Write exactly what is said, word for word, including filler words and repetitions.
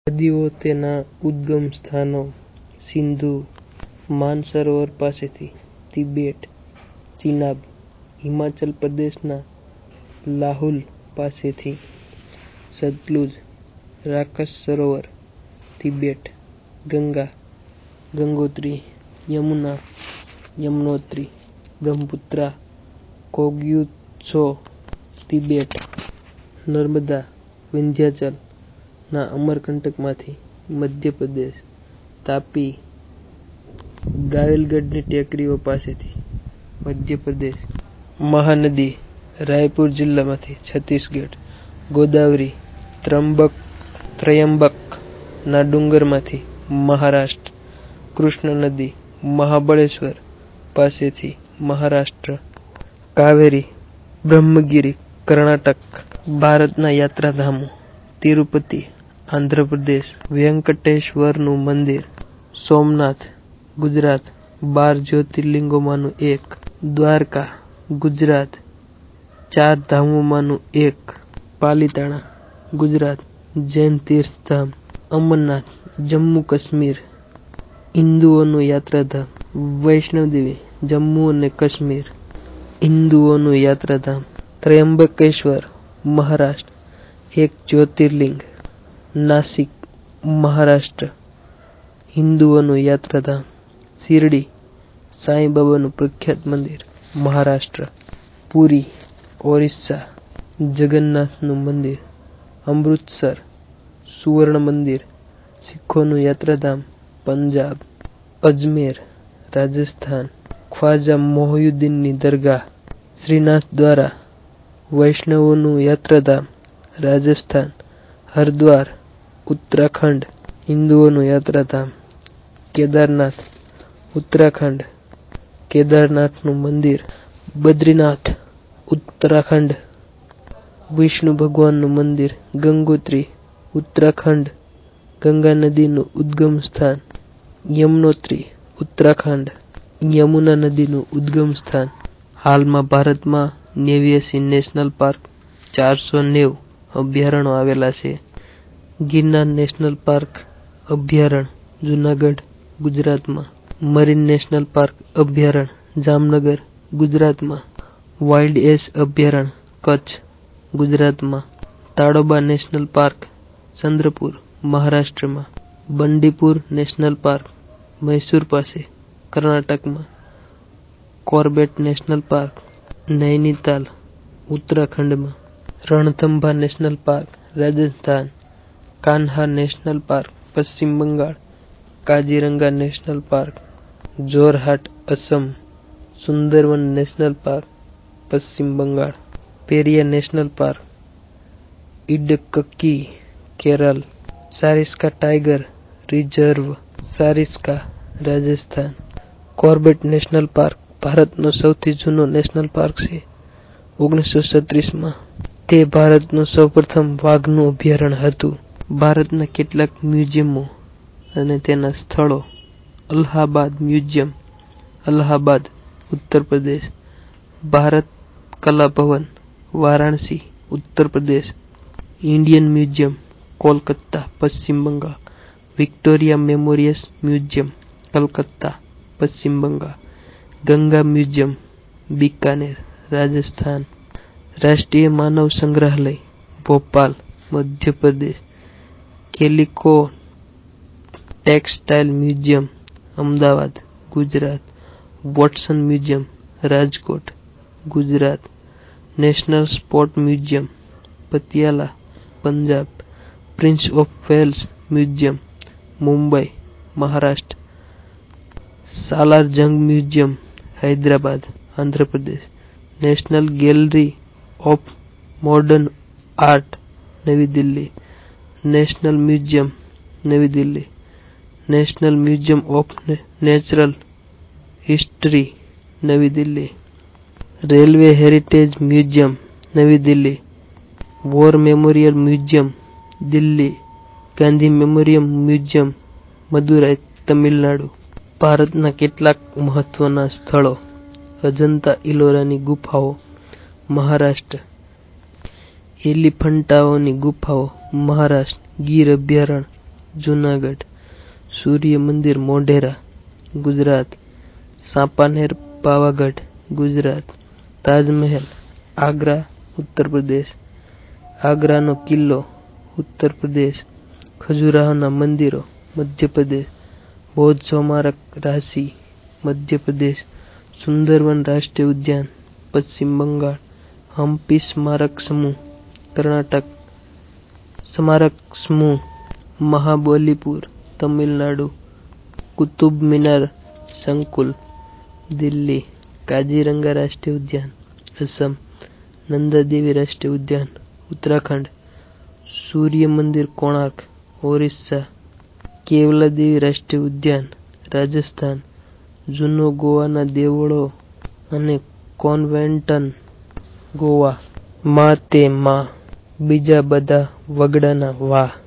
નદીઓ તેના ઉદ્ગમ સ્થાનો સિંધુ માનસરોવર પાસેથી, તિબેટ, ચિનાબ, હિમાચલ પ્રદેશના લાહુલ પાસેથી, સતલુજ, રાકસ સરોવર, તિબેટ, ગંગા, ગંગોત્રી, યમુના, યમનોત્રી, બ્રહ્મપુત્રા, કોગ્યુત્સો, તિબેટ, નર્મદા, વિંધ્યાચલ ના અમરકંટકમાંથી, મધ્યપ્રદેશ, તાપી, ગાવિલગઢની ટેકરીઓ પાસેથી, મધ્યપ્રદેશ, મહાનદી, રાયપુર જિલ્લામાંથી, છત્તીસગઢ, ગોદાવરી, ત્રંબક ત્રયંબક ના ડુંગરમાંથી, મહારાષ્ટ્ર, કૃષ્ણ નદી, મહાબળેશ્વર પાસેથી, મહારાષ્ટ્ર, કાવેરી, બ્રહ્મગીરી, કર્ણાટક, ભારતના યાત્રાધામો તિરુપતિ, આંધ્રપ્રદેશ, વ્યંકટેશ્વરનું મંદિર, સોમનાથ, ગુજરાત, બાર જ્યોતિર્લિંગોમાંનું એક, દ્વારકા, ગુજરાત, ચાર ધામોમાંનું એક, પાલીતાણા, ગુજરાત, જૈન તીર્થધામ, અમરનાથ, જમ્મુ કાશ્મીર, હિન્દુઓનું યાત્રાધામ, વૈષ્ણોદેવી, જમ્મુ અને કાશ્મીર, હિન્દુઓનું યાત્રાધામ, ત્રયંબકેશ્વર, મહારાષ્ટ્ર, એક જ્યોતિર્લિંગ, નાસિક, મહારાષ્ટ્ર, હિન્દુઓનું યાત્રાધામ, શિરડી, સાંઈબાબાનું પ્રખ્યાત મંદિર, મહારાષ્ટ્ર, પુરી, ઓરિસ્સા, જગન્નાથનું મંદિર, અમૃતસર, સુવર્ણ મંદિર, શીખોનું યાત્રાધામ, પંજાબ, અજમેર, રાજસ્થાન, ખ્વાજા મોહયુદ્દીનની દરગાહ, શ્રીનાથ દ્વારા, વૈષ્ણવોનું યાત્રાધામ, રાજસ્થાન, હરદ્વાર, ઉત્તરાખંડ, હિન્દુઓનું યાત્રાધામ, કેદારનાથ, ઉત્તરાખંડ, કેદારનાથનું મંદિર, બદ્રીનાથ, ઉત્તરાખંડ, વિષ્ણુ ભગવાનનું મંદિર, ગંગોત્રી, ઉત્તરાખંડ, ગંગા નદીનું ઉદ્ગમ સ્થાન, યમનોત્રી, ઉત્તરાખંડ, યમુના નદીનું ઉદ્ગમ સ્થાન. હાલમાં ભારતમાં નેવ્યાસી નેશનલ પાર્ક, ચારસો નેવું અભયારણ્યો આવેલા છે. ગિરનાર નેશનલ પાર્ક અભયારણ્ય, જુનાગઢ, ગુજરાતમાં. મરીન નેશનલ પાર્ક અભયારણ્ય, જામનગર, ગુજરાતમાં. વાઇલ્ડ એસ અભયારણ્ય, કચ્છ, ગુજરાતમાં. તાડોબા નેશનલ પાર્ક, ચંદ્રપુર, મહારાષ્ટ્રમાં. બંડીપુર નેશનલ પાર્ક, મૈસૂર પાસે, કર્ણાટકમાં. કોર્બેટ નેશનલ પાર્ક, નૈનીતાલ, ઉત્તરાખંડમાં. Ranthambha national park, Rajasthan. Kanha national park, Paschim Bangal. Kaziranga national park, Jorhat, Assam. Sundarban national park, Paschim Bangal. Periyar national park, Idukki, Kerala. Sariska tiger reserve, Sariska, Rajasthan. Corbett national park ભારતનો સૌથી જૂનો નેશનલ પાર્ક છે. ઓગણીસો છત્રીસ માં તે ભારતનું સૌપ્રથમ વાઘનું અભયારણ્ય હતું. ભારતના કેટલાક મ્યુઝિયમો અને તેના સ્થળો: અલ્હાબાદ મ્યુઝિયમ, અલ્હાબાદ, ઉત્તર પ્રદેશ. ભારત કલા ભવન, Varanasi, Uttar Pradesh. Indian museum, Kolkata, Paschim Bangal. Victoria memorial museum, Calcutta, Paschim Bangal. Ganga museum, Bikaner, Rajasthan. રાષ્ટ્રીય માનવ સંગ્રહાલય, Bhopal, Madhya Pradesh. Calico textile museum, Ahmedabad, Gujarat. Watson museum, Rajkot, Gujarat. National sport museum, Patiala, Punjab. Prince of Wales museum, Mumbai, Maharashtra. Salar Jung museum, Hyderabad, Andhra Pradesh. National gallery of modern art, Navi Delhi. National museum, Navi Delhi. National museum of natural history, Navi Delhi. Railway heritage museum, Navi Delhi. War memorial museum, Delhi. Gandhi memorial museum, Madurai, Tamil Nadu. ભારતના કેટલાક મહત્વના સ્થળો: અજંતા ઇલોરાની ગુફાઓ, મહારાષ્ટ્ર. એલિફન્ટાઓની ગુફાઓ, મહારાષ્ટ્ર. ગીર અભયારણ્ય, જુનાગઢ. સૂર્ય મંદિર મોઢેરા, ગુજરાત. સાપાનેર પાવાગઢ, ગુજરાત. તાજમહેલ આગ્રા, ઉત્તર પ્રદેશ. આગ્રાનો કિલ્લો, ઉત્તર પ્રદેશ. ખજુરાહોના મંદિરો, મધ્યપ્રદેશ. બૌદ્ધ સ્મારક રાંચી, મધ્યપ્રદેશ. સુંદરવન રાષ્ટ્રીય ઉદ્યાન, પશ્ચિમ બંગાળ. હમ્પી સ્મારક સમૂહ, કર્ણાટક. સ્મારક સમૂહ મહાબલીપુર, તમિલનાડુ. કુતુબ મિનાર સંકુલ, દિલ્હી. કાજીરંગા રાષ્ટ્રીય ઉદ્યાન, અસમ. નંદા દેવી રાષ્ટ્રીય ઉદ્યાન, ઉત્તરાખંડ. સૂર્ય મંદિર કોણાર્ક, ઓરિસ્સા. કેવલા દેવી રાષ્ટ્રીય ઉદ્યાન, રાજસ્થાન. જૂનો ગોવાના દેવળો અને કોન્વેન્ટ, ગોવા. માં તે માં, બીજા બધા વગડાના વાહ.